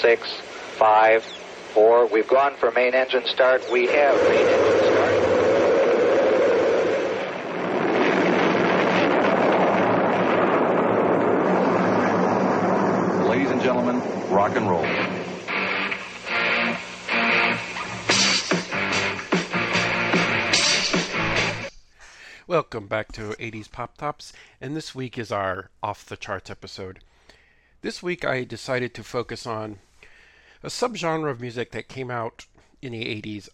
6, 5, 4. We've gone for main engine start. We have main engine start. Ladies and gentlemen, rock and roll. Welcome back to 80s Pop Tops, and this week is our Off the Charts episode. This week I decided to focus on a subgenre of music that came out in the 80s,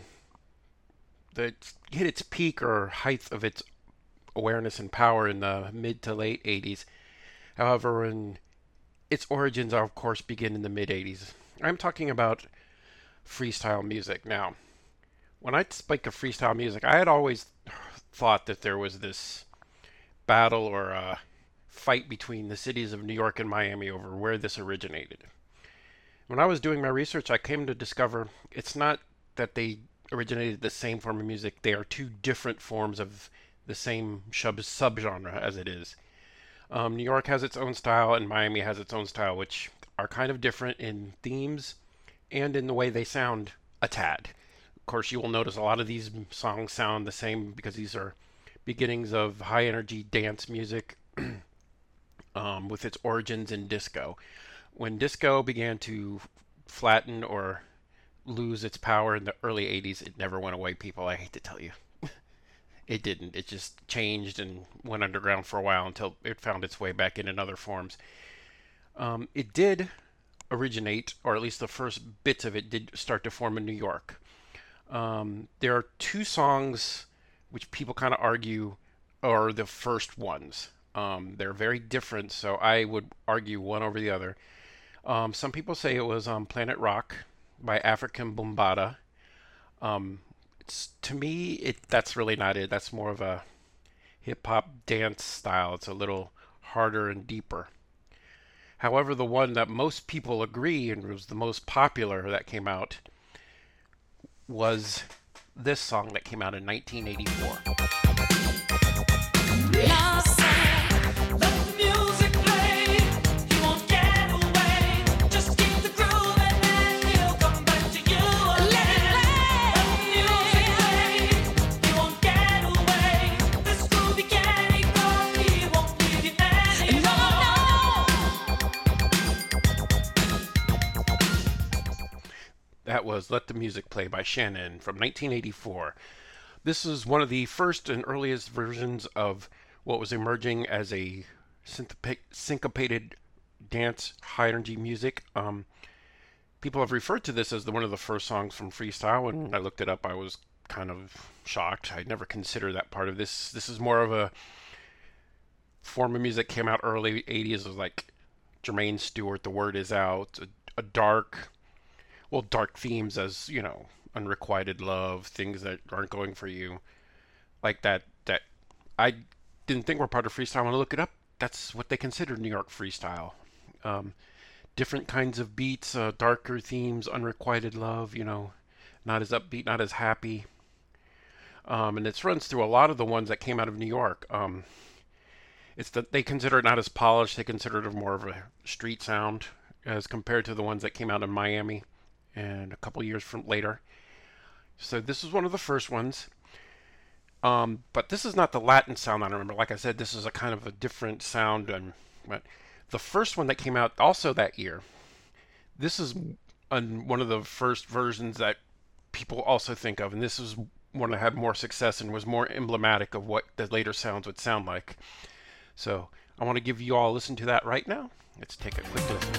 that hit its peak or height of its awareness and power in the mid to late 80s. However, its origins, of course, begin in the mid 80s. I'm talking about freestyle music. Now, when I speak of freestyle music, I had always thought that there was this battle or a fight between the cities of New York and Miami over where this originated. When I was doing my research, I came to discover it's not that they originated the same form of music. They are two different forms of the same subgenre as it is. New York has its own style and Miami has its own style, which are kind of different in themes and in the way they sound a tad. Of course, you will notice a lot of these songs sound the same because these are beginnings of high-energy dance music with its origins in disco. When disco began to flatten or lose its power in the early 80s, it never went away, people. I hate to tell you. It didn't. It just changed and went underground for a while until it found its way back in other forms. It did originate, or at least the first bits of it did start to form in New York. There are two songs which people kind of argue are the first ones. They're very different, so I would argue one over the other. Some people say it was Planet Rock by Afrika Bambaataa. To me, that's really not it. That's more of a hip-hop dance style. It's a little harder and deeper. However, the one that most people agree and was the most popular that came out was this song that came out in 1984. That was Let the Music Play by Shannon from 1984. This is one of the first and earliest versions of what was emerging as a syncopated dance, high-energy music. People have referred to this as one of the first songs from freestyle. When I looked it up, I was kind of shocked. I never considered that part of this. This is more of a form of music that came out early 80s. It was like Jermaine Stewart, The Word Is Out, a dark themes as, unrequited love, things that aren't going for you, like that I didn't think were part of freestyle. When I look it up, that's what they consider New York freestyle. Different kinds of beats, darker themes, unrequited love, not as upbeat, not as happy. And it runs through a lot of the ones that came out of New York. It's that they consider it not as polished, they consider it more of a street sound as compared to the ones that came out in Miami and a couple years from later. So this is one of the first ones. But this is not the Latin sound I remember. Like I said, this is a kind of a different sound. But the first one that came out also that year, this is one of the first versions that people also think of. And this is one that had more success and was more emblematic of what the later sounds would sound like. So I want to give you all a listen to that right now. Let's take a quick listen.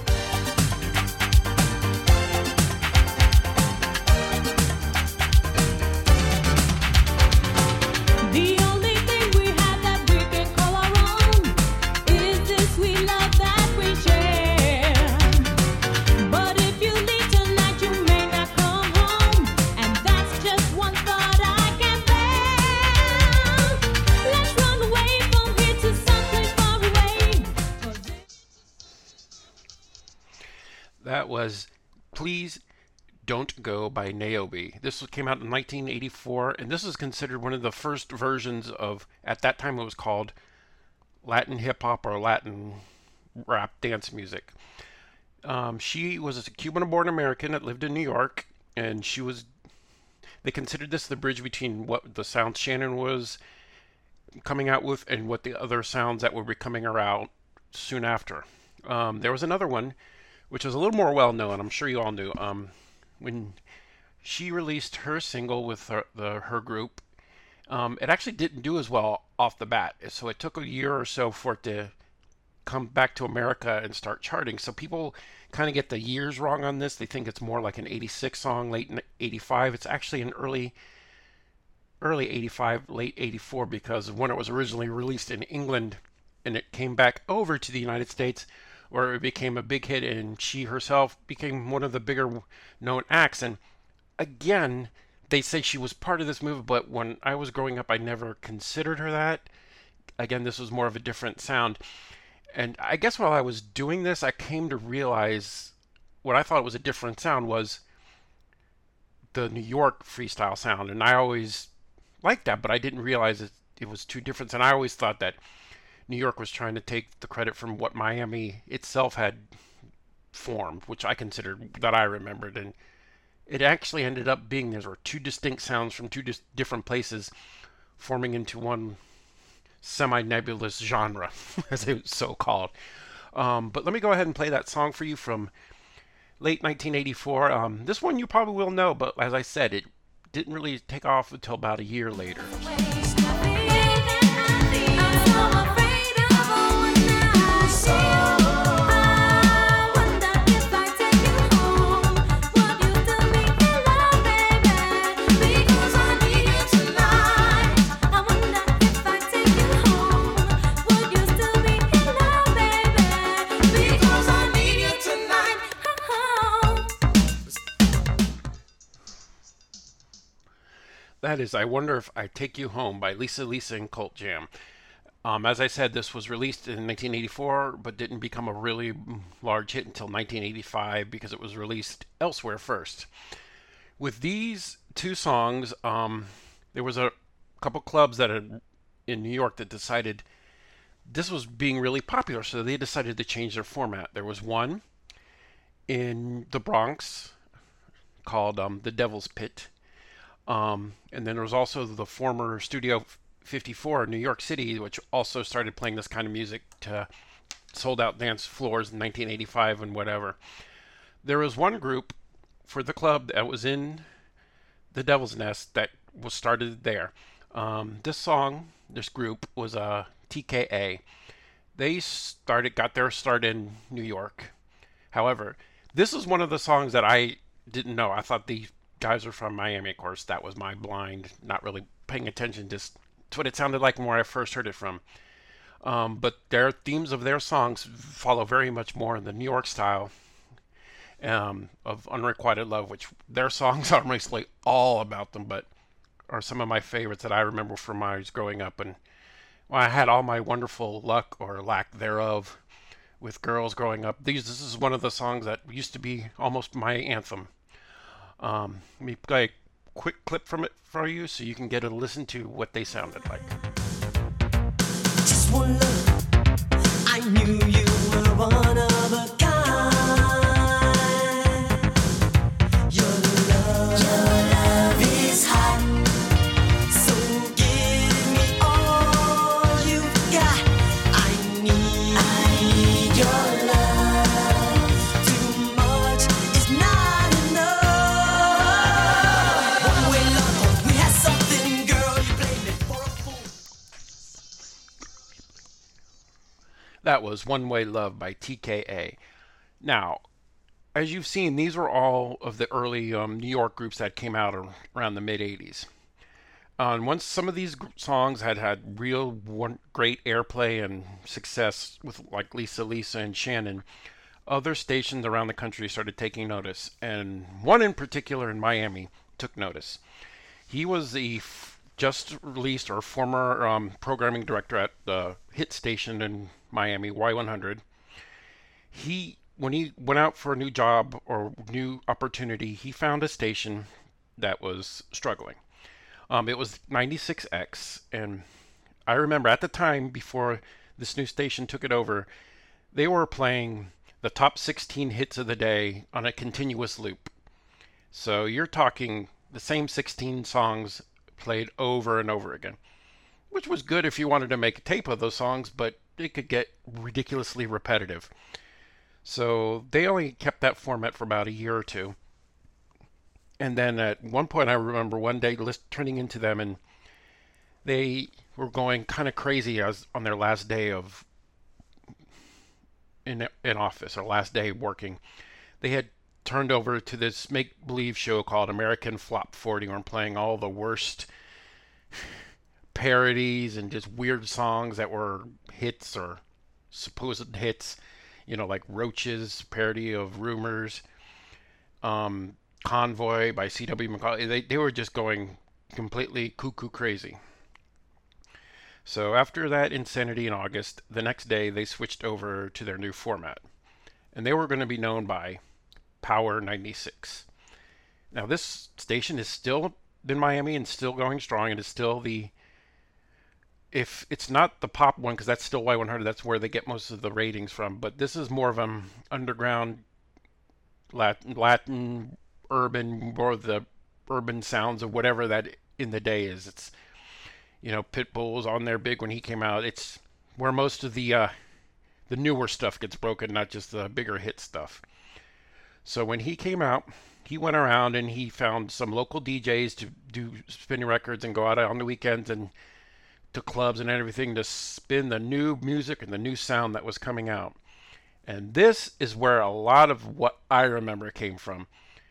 The only thing we have that we can call our own is this sweet love that we share. But if you leave tonight, you may not come home, and that's just one thought I can bear. Let's run away from here to someplace far away. That was Please Don't Go by Niobe. This came out in 1984, and this is considered one of the first versions of, at that time it was called Latin hip-hop or Latin rap dance music. She was a Cuban-born American that lived in New York, and they considered this the bridge between what the sound Shannon was coming out with and what the other sounds that would be coming out soon after. There was another one, which was a little more well-known. I'm sure you all knew. When she released her single with her group, it actually didn't do as well off the bat. So it took a year or so for it to come back to America and start charting. So people kind of get the years wrong on this. They think it's more like an 86 song, late 85. It's actually an early 85, late 84, because when it was originally released in England and it came back over to the United States where it became a big hit, and she herself became one of the bigger known acts. And again, they say she was part of this movement, but when I was growing up, I never considered her that. Again, this was more of a different sound. And I guess while I was doing this, I came to realize what I thought was a different sound was the New York freestyle sound. And I always liked that, but I didn't realize it was two different. And I always thought that New York was trying to take the credit from what Miami itself had formed, which I considered, that I remembered. And it actually ended up being there were two distinct sounds from two different places forming into one semi-nebulous genre, as it was so called. But let me go ahead and play that song for you from late 1984. This one you probably will know, but as I said, it didn't really take off until about a year later. That is I Wonder If I Take You Home by Lisa Lisa and Cult Jam. As I said, this was released in 1984, but didn't become a really large hit until 1985 because it was released elsewhere first. With these two songs, there was a couple clubs in New York that decided this was being really popular, so they decided to change their format. There was one in the Bronx called the Devil's Pit. And then there was also the former Studio 54 in New York City, which also started playing this kind of music to sold out dance floors in 1985 and whatever. There was one group for the club that was in the Devil's Nest that was started there. This group was TKA. They got their start in New York. However, this is one of the songs that I didn't know. I thought the guys are from Miami, of course. That was my blind, not really paying attention. Just to what it sounded like when I first heard it from. But their themes of their songs follow very much more in the New York style of Unrequited Love, which their songs are mostly all about them, but are some of my favorites that I remember from my growing up. And well, I had all my wonderful luck or lack thereof with girls growing up. This is one of the songs that used to be almost my anthem. Let me play a quick clip from it for you so you can get a listen to what they sounded like. Just one look, I knew you were one of a kind. Your love is hot, so give me all you've got. I need your love. Too much is not enough. One way love, we had something, girl. You played me for a fool. That was One Way Love by TKA. Now, as you've seen, these were all of the early New York groups that came out around the mid-'80s. And once some of these songs had real great airplay and success with like Lisa Lisa and Shannon, other stations around the country started taking notice. And one in particular in Miami took notice. He was the just released or former programming director at the hit station in Miami, Y100. When he went out for a new job or new opportunity, he found a station that was struggling. It was 96X, and I remember at the time before this new station took it over, they were playing the top 16 hits of the day on a continuous loop. So you're talking the same 16 songs played over and over again, which was good if you wanted to make a tape of those songs, but it could get ridiculously repetitive. So they only kept that format for about a year or two. And then at one point, I remember one day turning into them, and they were going kind of crazy as on their last day of in office, or last day working. They had turned over to this make-believe show called American Flop 40, where I'm playing all the worst parodies and just weird songs that were hits or supposed hits, like Roach's parody of Rumors, Convoy by C.W. McCall. They were just going completely cuckoo crazy. So after that insanity in August, the next day they switched over to their new format, and they were going to be known by Power 96. Now this station is still in Miami and still going strong, and is still if it's not the pop one, because that's still Y100, that's where they get most of the ratings from, but this is more of an underground Latin urban, more of the urban sounds of whatever that in the day is. It's, Pitbull's on there big when he came out. It's where most of the newer stuff gets broken, not just the bigger hit stuff. So when he came out, he went around and he found some local DJs to do spinning records and go out on the weekends and to clubs and everything to spin the new music and the new sound that was coming out. And this is where a lot of what I remember came from.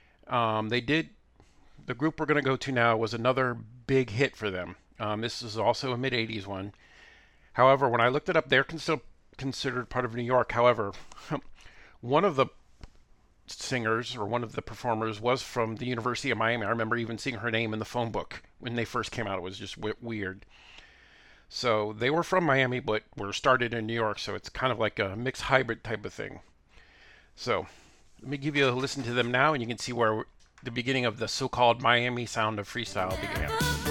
The group we're going to go to now was another big hit for them. This is also a mid-'80s one. However, when I looked it up, they're still considered part of New York. However, one of the singers, or one of the performers, was from the University of Miami. I remember even seeing her name in the phone book when they first came out. It was just weird. So they were from Miami, but were started in New York, so it's kind of like a mixed hybrid type of thing. So let me give you a listen to them now, and you can see where the beginning of the so-called Miami sound of freestyle began.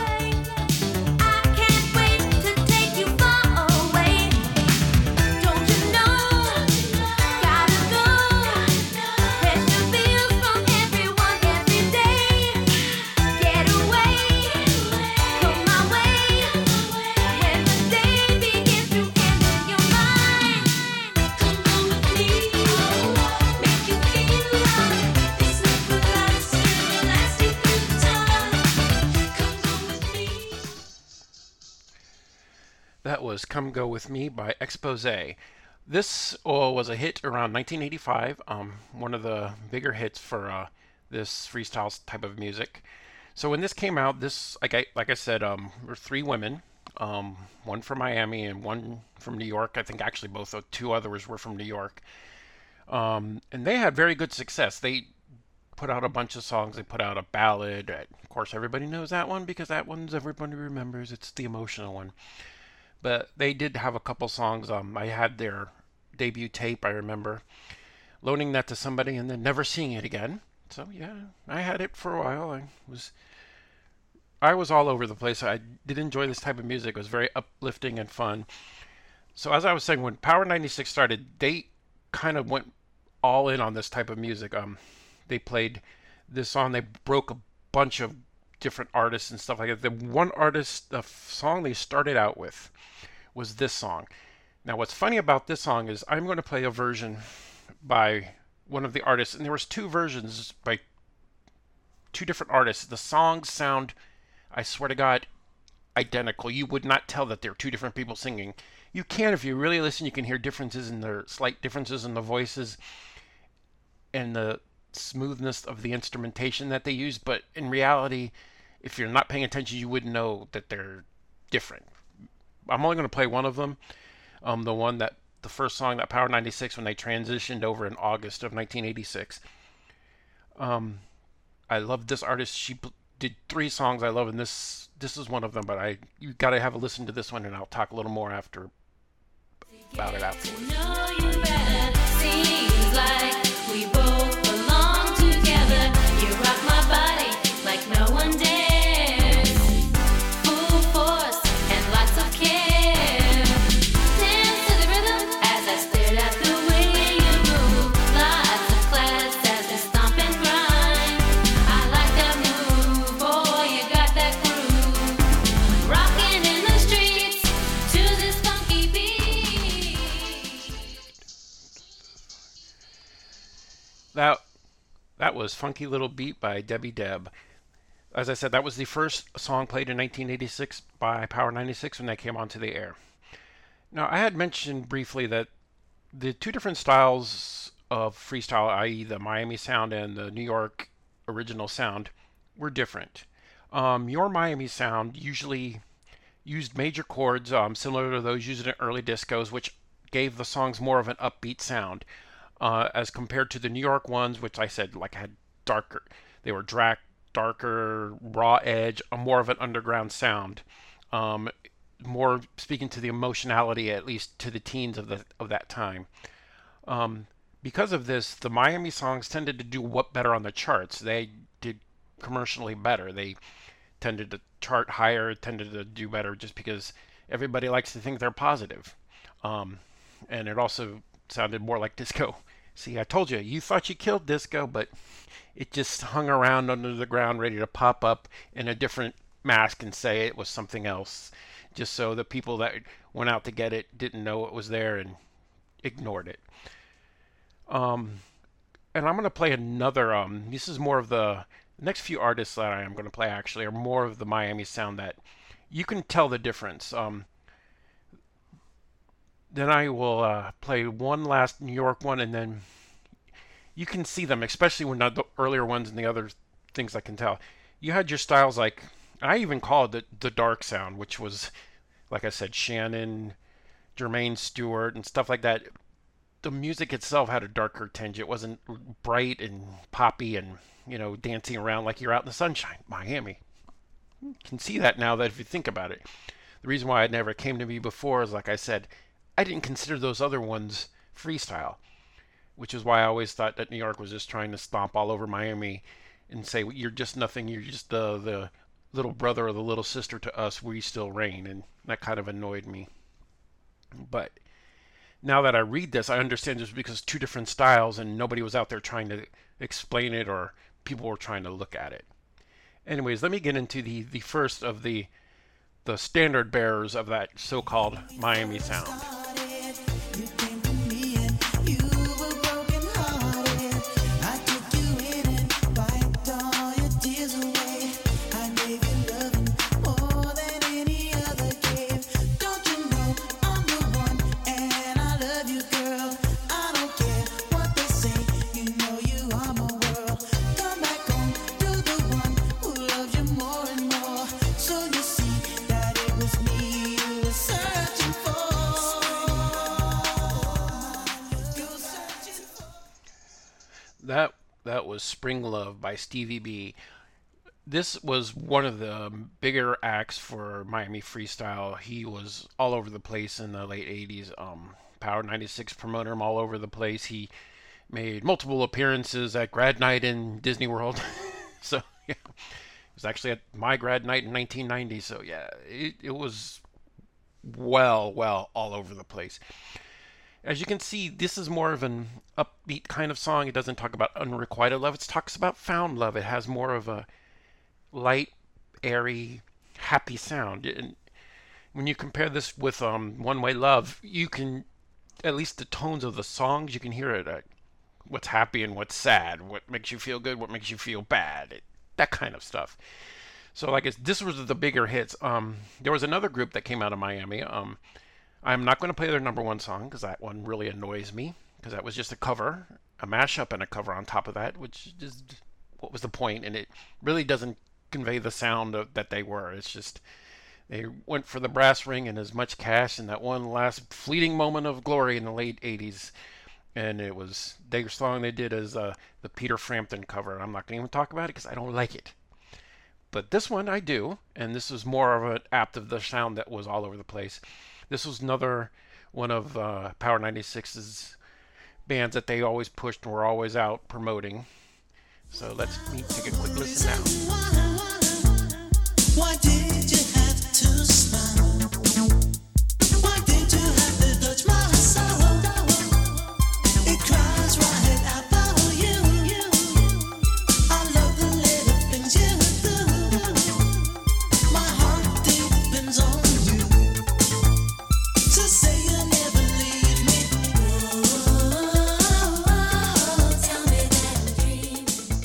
That was Come Go With Me by Exposé. This was a hit around 1985, one of the bigger hits for this freestyle type of music. So when this came out, like I said, were three women, one from Miami and one from New York. I think actually two others were from New York. And they had very good success. They put out a bunch of songs. They put out a ballad. Of course, everybody knows that one because that one's everybody remembers. It's the emotional one. But they did have a couple songs. I had their debut tape, I remember, loaning that to somebody and then never seeing it again. So yeah, I had it for a while. I was all over the place. I did enjoy this type of music. It was very uplifting and fun. So as I was saying, when Power 96 started, they kind of went all in on this type of music. They played this song. They broke a bunch of different artists and stuff like that. The one artist, the song they started out with was this song. Now what's funny about this song is I'm going to play a version by one of the artists, and there was two versions by two different artists. The songs sound, I swear to God, identical. You would not tell that they're two different people singing. You can, if you really listen, you can hear slight differences in the voices and the smoothness of the instrumentation that they use, but in reality, if you're not paying attention, you wouldn't know that they're different. I'm only going to play one of them. The first song, that Power 96, when they transitioned over in August of 1986. I love this artist. She did 3 songs I love, and this is one of them. But you got to have a listen to this one, and I'll talk a little more about it afterwards. Seems like we both belong together. You rock my body like no one dares. Full force and lots of care. Dance to the rhythm as I stared at the way you move. That was Funky Little Beat by Debbie Deb. As I said, that was the first song played in 1986 by Power 96 when they came onto the air. Now, I had mentioned briefly that the two different styles of freestyle, i.e. the Miami sound and the New York original sound, were different. Your Miami sound usually used major chords similar to those used in early discos, which gave the songs more of an upbeat sound, as compared to the New York ones, which I said like had darker. They were darker, raw edge, more of an underground sound, more speaking to the emotionality, at least to the teens of that time. Because of this, the Miami songs tended to do better on the charts. They did commercially better. They tended to chart higher, tended to do better just because everybody likes to think they're positive. And it also sounded more like disco. See, I told you, you thought you killed disco, but it just hung around under the ground ready to pop up in a different mask and say it was something else, just so the people that went out to get it didn't know it was there and ignored it. And I'm going to play another, this is more of the next few artists that I am going to play actually are more of the Miami sound that you can tell the difference. Then I will play one last New York one, and then you can see them, especially when the earlier ones and the other things I can tell. You had your styles like, I even called it the dark sound, which was, like I said, Shannon, Jermaine Stewart, and stuff like that. The music itself had a darker tinge. It wasn't bright and poppy and, dancing around like you're out in the sunshine. Miami. You can see that now that if you think about it. The reason why it never came to me before is, like I said, I didn't consider those other ones freestyle, which is why I always thought that New York was just trying to stomp all over Miami and say, you're just nothing, you're just the little brother or the little sister to us, we still reign, and that kind of annoyed me. But now that I read this, I understand just because two different styles and nobody was out there trying to explain it or people were trying to look at it. Anyways, let me get into the first of the standard bearers of that so-called Miami sound. You came to me and you were broken hearted. I took you in and wiped all your tears away. I gave you loving more than any other gave. Don't you know I'm the one and I love you, girl. I don't care what they say. You know you are my world. Come back home to the one who loves you more and more. So you see that it was me you were searching for. That was Spring Love by Stevie B. This was one of the bigger acts for Miami freestyle. He was all over the place in the late 80s. Power 96 promoted him all over the place. He made multiple appearances at grad night in Disney World. So, yeah. It was actually at my grad night in 1990. So, yeah, it was well all over the place. As you can see, this is more of an upbeat kind of song. It doesn't talk about unrequited love. It talks about found love. It has more of a light, airy, happy sound. And when you compare this with One Way Love, you can, at least the tones of the songs, you can hear it. What's happy and what's sad. What makes you feel good, what makes you feel bad. That kind of stuff. So, like, this was the bigger hits. There was another group that came out of Miami. I'm not going to play their number one song because that one really annoys me because that was just a cover, a mashup and a cover on top of that, which is what was the point? And it really doesn't convey the sound that they were. It's just they went for the brass ring and as much cash and that one last fleeting moment of glory in the late 80s. And it was their song they did as the Peter Frampton cover. I'm not going to even talk about it because I don't like it. But this one I do, and this is more of an apt of the sound that was all over the place. This was another one of Power 96's bands that they always pushed and were always out promoting. So let's take a quick listen now. Why did you have to smile? Why did you have to touch my soul? It cries right out for you. I love the little things you do. My heart depends on you. So say you'll never leave me. Tell me that dream.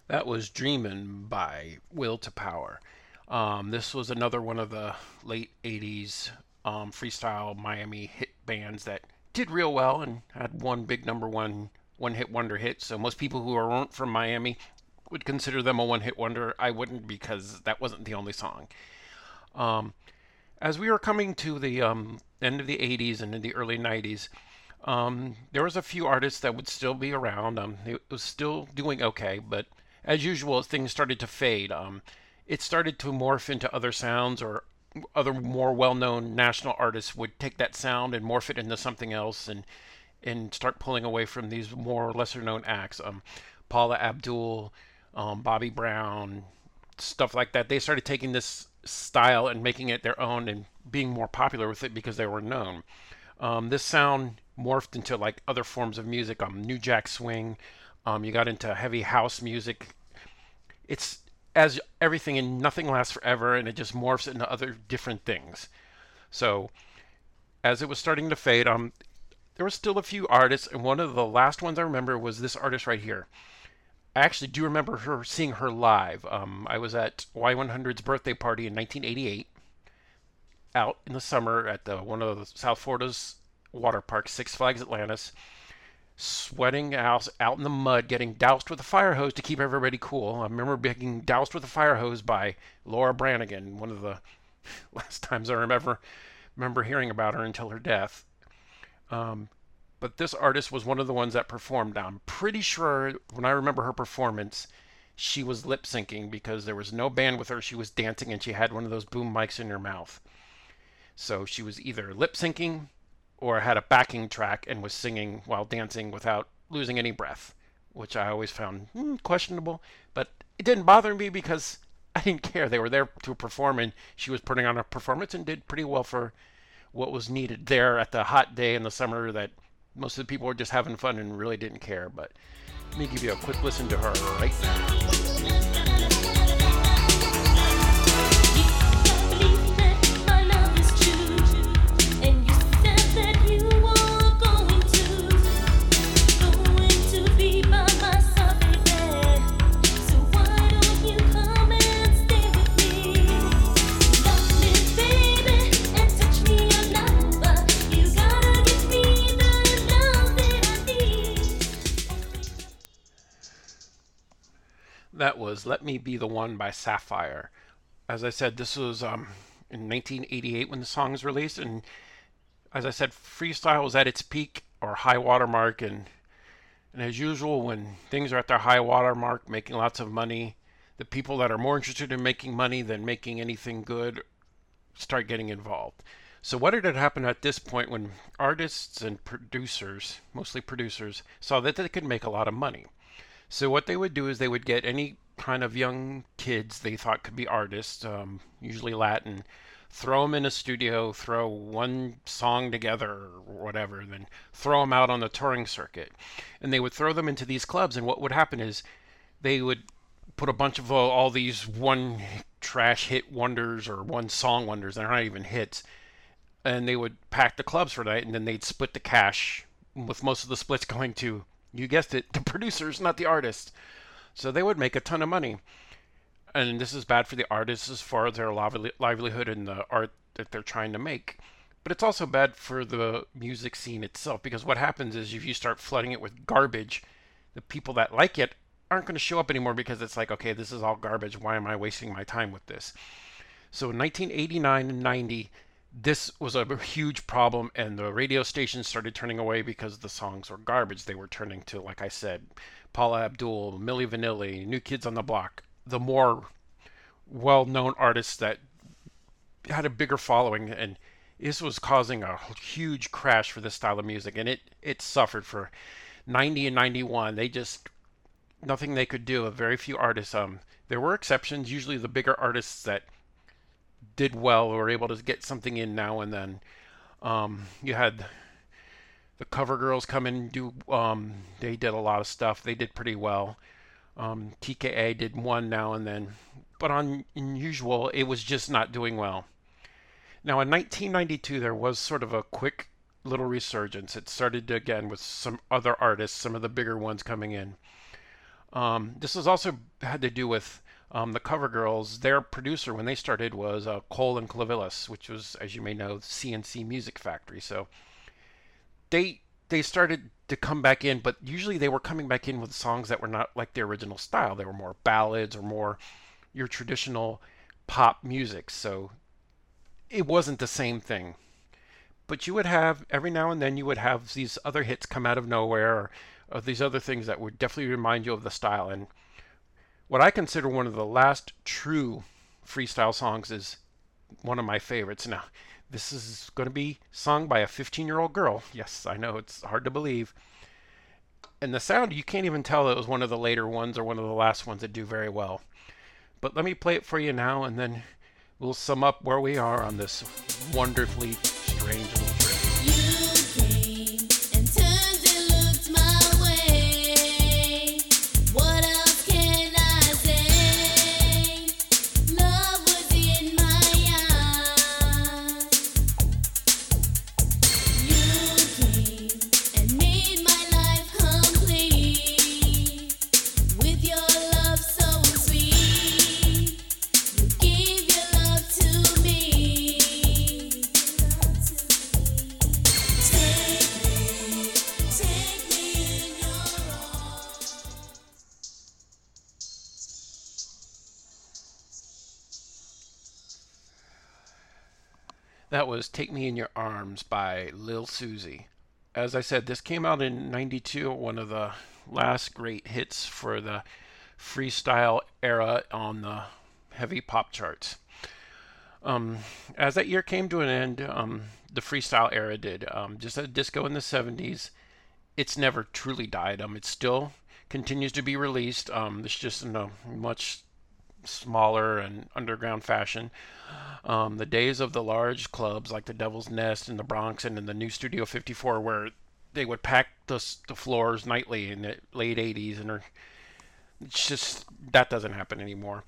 That was Dreamin' by Will to Power. This was another one of the late 80s freestyle Miami hit bands that did real well and had one big number one hit wonder hit. So most people who weren't from Miami would consider them a one hit wonder. I wouldn't, because that wasn't the only song. Um, as we were coming to the end of the 80s and in the early 90s, there was a few artists that would still be around. It was still doing okay, but as usual, things started to fade. It started to morph into other sounds, or other more well-known national artists would take that sound and morph it into something else, and start pulling away from these more lesser-known acts. Paula Abdul, Bobby Brown, stuff like that. They started taking this style and making it their own and being more popular with it because they were known. This sound morphed into like other forms of music, New Jack Swing. You got into heavy house music. It's as everything, and nothing lasts forever, and it just morphs into other different things. So as it was starting to fade, there were still a few artists, and one of the last ones I remember was this artist right here. I actually do remember seeing her live. I was at Y100's birthday party in 1988, out in the summer at one of the South Florida's water parks, Six Flags Atlantis, sweating out in the mud, getting doused with a fire hose to keep everybody cool. I remember being doused with a fire hose by Laura Branigan, one of the last times I remember hearing about her until her death. But this artist was one of the ones that performed. I'm pretty sure when I remember her performance, she was lip syncing because there was no band with her. She was dancing and she had one of those boom mics in her mouth. So she was either lip syncing or had a backing track and was singing while dancing without losing any breath, which I always found questionable. But it didn't bother me because I didn't care. They were there to perform, and she was putting on a performance and did pretty well for what was needed there at the hot day in the summer that most of the people were just having fun and really didn't care. But let me give you a quick listen to her right now. That was Let Me Be the One by Sapphire. As I said, this was in 1988 when the song was released, and as I said, freestyle was at its peak or high water mark, and as usual, when things are at their high water mark, making lots of money, the people that are more interested in making money than making anything good start getting involved. So what had happened at this point when artists and producers, mostly producers, saw that they could make a lot of money? So what they would do is they would get any kind of young kids they thought could be artists, usually Latin, throw them in a studio, throw one song together or whatever, and then throw them out on the touring circuit. And they would throw them into these clubs, and what would happen is they would put a bunch of all these one trash hit wonders or one song wonders, they're not even hits, and they would pack the clubs for the night, and then they'd split the cash, with most of the splits going to, you guessed it, the producers, not the artists. So they would make a ton of money. And this is bad for the artists as far as their livelihood and the art that they're trying to make. But it's also bad for the music scene itself, because what happens is if you start flooding it with garbage, the people that like it aren't going to show up anymore because it's like, okay, this is all garbage. Why am I wasting my time with this? So in 1989 and 90, this was a huge problem, and the radio stations started turning away because the songs were garbage. They were turning to, like I said, Paula Abdul, Milli Vanilli, New Kids on the Block, the more well-known artists that had a bigger following, and this was causing a huge crash for this style of music, and it suffered for 90 and 91. They just, nothing they could do. Very few artists. There were exceptions, usually the bigger artists that did well or were able to get something in now and then. You had the Cover Girls come in and do, they did a lot of stuff. They did pretty well. TKA did one now and then, but on unusual, it was just not doing well. Now in 1992, there was sort of a quick little resurgence. It started again with some other artists, some of the bigger ones coming in. This was also had to do with the Cover Girls. Their producer when they started was Cole and Clavillis, which was, as you may know, CNC Music Factory. So they started to come back in, but usually they were coming back in with songs that were not like the original style. They were more ballads or more your traditional pop music. So it wasn't the same thing. But you would have, every now and then, you would have these other hits come out of nowhere, or these other things that would definitely remind you of the style. And what I consider one of the last true freestyle songs is one of my favorites. Now, this is going to be sung by a 15-year-old girl. Yes, I know, it's hard to believe. And the sound, you can't even tell it was one of the later ones or one of the last ones that do very well. But let me play it for you now, and then we'll sum up where we are on this wonderfully strange little trip. You came and turned and looked my way. What else can I say? Love was in my eyes. You came and made my life complete. With your love so sweet, you gave your love to me. Take me in your arms. That was Take Me in Your Arms by Lil Susie. As I said, this came out in 92, one of the last great hits for the freestyle era on the heavy pop charts. As that year came to an end, the freestyle era did. Just as disco in the 70s, it's never truly died. It still continues to be released. It's just in a much smaller and underground fashion. The days of the large clubs like the Devil's Nest in the Bronx and in the new Studio 54, where they would pack the floors nightly in the late 80s, and it's just, that doesn't happen anymore.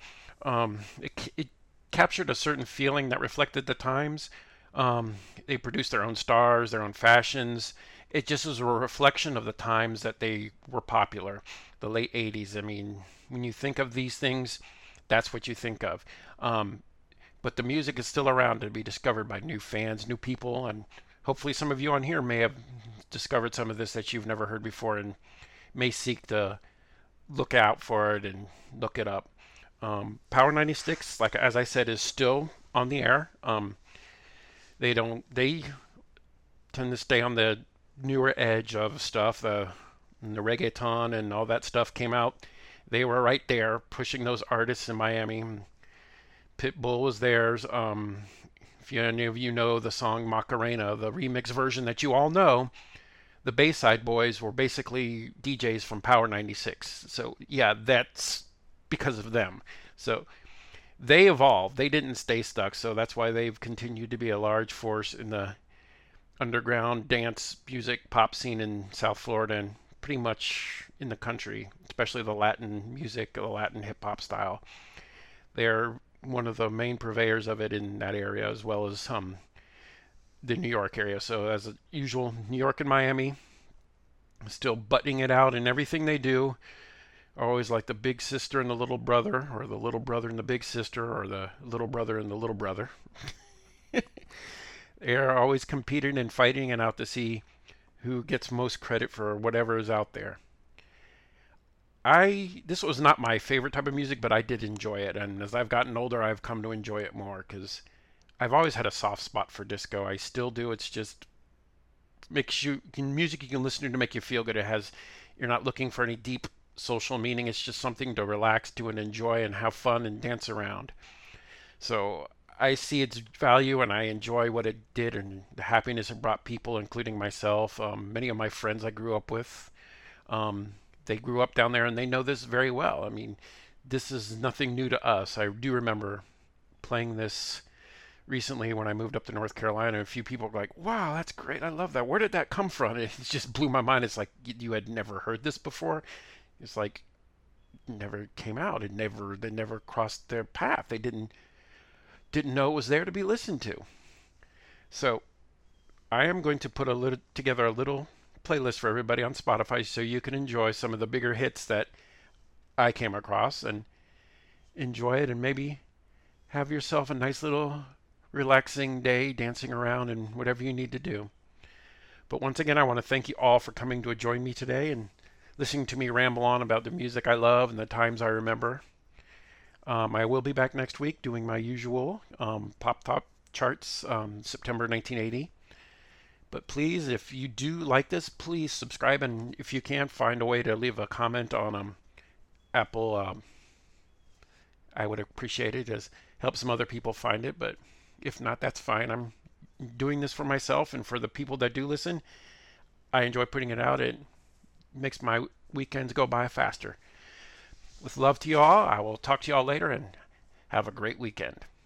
It captured a certain feeling that reflected the times. They produced their own stars, their own fashions. It just was a reflection of the times that they were popular, the late 80s. I mean, when you think of these things, that's what you think of. But the music is still around to be discovered by new fans, new people, and hopefully some of you on here may have discovered some of this that you've never heard before and may seek to look out for it and look it up. Power 96, like as I said, is still on the air. They tend to stay on the newer edge of stuff. The reggaeton and all that stuff came out. They were right there pushing those artists in Miami. Pitbull was theirs. If any of you know the song Macarena, the remix version that you all know, the Bayside Boys were basically DJs from Power 96. So yeah, that's because of them. So they evolved. They didn't stay stuck. So that's why they've continued to be a large force in the underground dance music pop scene in South Florida and pretty much in the country, especially the Latin music, the Latin hip hop style. They're one of the main purveyors of it in that area, as well as the New York area. So as usual, New York and Miami still butting it out in everything they do. Are always like the big sister and the little brother, or the little brother and the big sister, or the little brother and the little brother. They are always competing and fighting and out to see who gets most credit for whatever is out there. This was not my favorite type of music, but I did enjoy it, and as I've gotten older, I've come to enjoy it more because I've always had a soft spot for disco. I still do. It's just makes music you can listen to make you feel good. You're not looking for any deep social meaning. It's just something to relax to and enjoy and have fun and dance around. So I see its value and I enjoy what it did and the happiness it brought people, including myself. Many of my friends I grew up with, they grew up down there and they know this very well. I mean, this is nothing new to us. I do remember playing this recently when I moved up to North Carolina. A few people were like, wow, that's great. I love that. Where did that come from? It just blew my mind. It's like, you had never heard this before? It's like, it never came out. They never crossed their path. They didn't know it was there to be listened to. So I am going to put together a little playlist for everybody on Spotify so you can enjoy some of the bigger hits that I came across and enjoy it, and maybe have yourself a nice little relaxing day dancing around and whatever you need to do. But once again, I want to thank you all for coming to join me today and listening to me ramble on about the music I love and the times I remember. I will be back next week doing my usual Pop Top charts, September 1980. But please, if you do like this, please subscribe, and if you can, find a way to leave a comment on Apple. I would appreciate it, as help some other people find it. But if not, that's fine. I'm doing this for myself and for the people that do listen. I enjoy putting it out. It makes my weekends go by faster. With love to you all, I will talk to you all later, and have a great weekend.